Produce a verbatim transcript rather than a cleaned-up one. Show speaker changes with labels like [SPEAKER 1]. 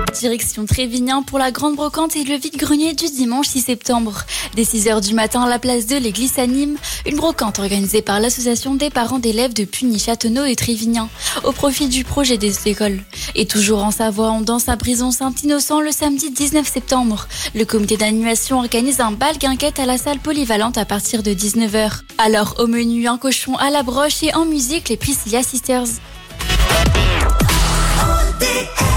[SPEAKER 1] Direction Trévignan pour la grande brocante et le vide-grenier du dimanche six septembre. Dès six heures du matin, à la place de l'église s'anime. Une brocante organisée par l'association des parents d'élèves de Puny, Châtenoz et Trévignan, au profit du projet des écoles. Et toujours en Savoie, on danse à Brison-Saint-Innocent le samedi dix-neuf septembre. Le comité d'animation organise un bal guinguette à la salle polyvalente à partir de dix-neuf heures. Alors au menu, un cochon à la broche et en musique, les Priscilla Sisters.